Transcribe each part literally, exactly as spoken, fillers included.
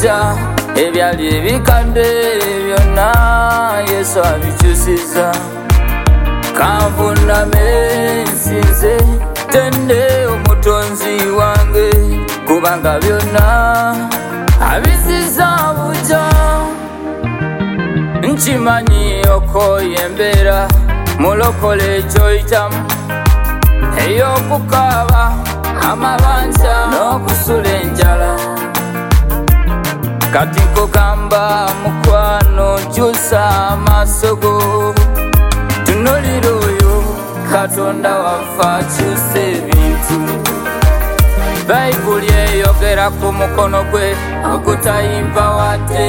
buja ebyali ebikande byonna Yesu abikyusiza. Kanvuname nsinze tende omutonzi wange kubanga byonna abisiza buja. Nkimanyi okoye embeera mulokole ekyoyitamu ey'okukaaba amabanja n'okusula enjala. Kati nkugamba mukwano kyusa amaaso go tunulira oyo Katonda waffe akyusa ebintu. Bayibuli eyogera ku mukono gwe ogutayimba wadde.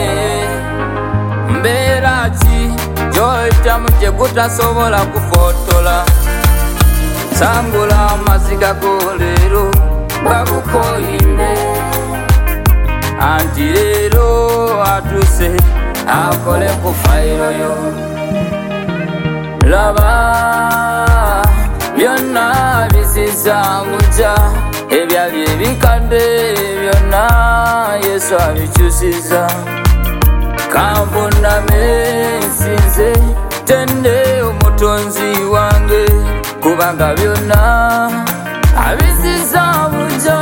Mbeera ki gy'oyitamu gye gutasobola kufotola? Sangula amaziga go leero bagukoyimbe, anti leero atuuse akole ku fayiro yo. Laba byonna bisiza buja ebyali ebikande byonna Yesu abikyusiza. Kanvuname nsinze tende omutonzi wange kubanga byonna abisiza buja.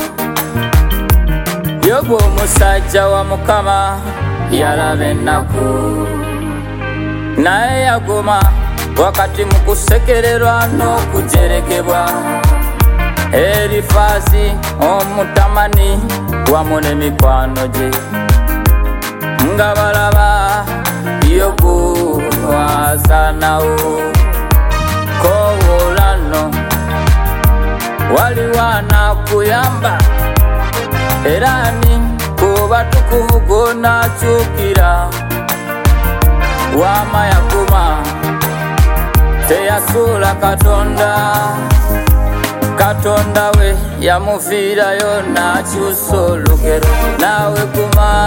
Yobu omusajja wa Mukama yalaba ennaku naye yaguma wakati mu kusekererwa n'okujerekebwa. Erifaazi omutamani wamu n'emikwano gye nga balaba Yobu wasaanawo. Kowoola nno waliwo anaakuyamba era ani ku batukuvu gonaakyukira. Wama yaguma teyasuula Katonda, Katonda we yamufiirayo n'akyusa olugero. Naawe guma.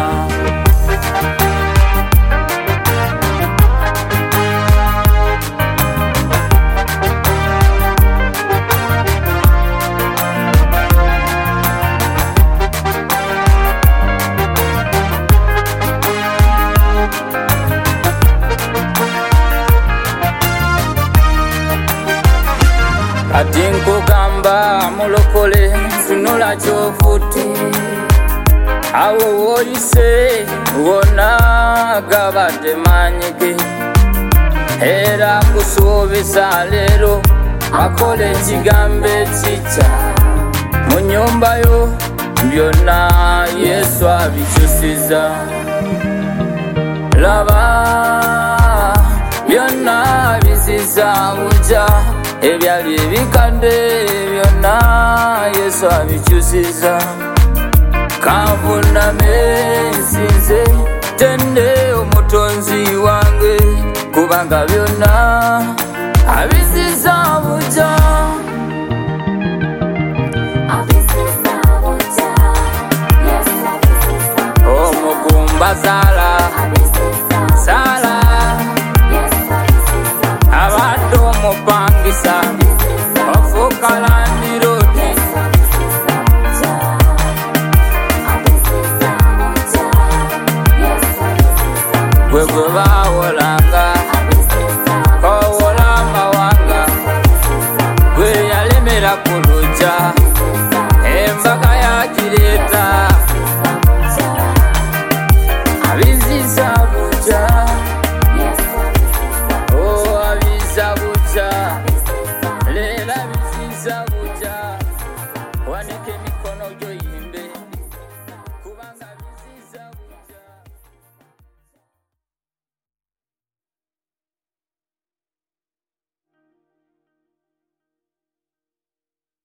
Kati nkugamba mulokole funula ky'ofutte, awo woyise wonna gabadde maanyi ge. Era kusuubiza leero akola ekigambo ekikya mu nnyumba yo byonna Yesu abikyusiza. Laba byonna bisiza buja ebyali ebikande byonna Yesu abikyusiza. Kanvuname nsinze tende omutonzi wange kubanga byonna abisiza buja. Omugumba Saala, Saala abadde omupangisa ofuuka landiroodi. Gwe gwe baawolanga koowola amawanga, gwe yalemera ku luggya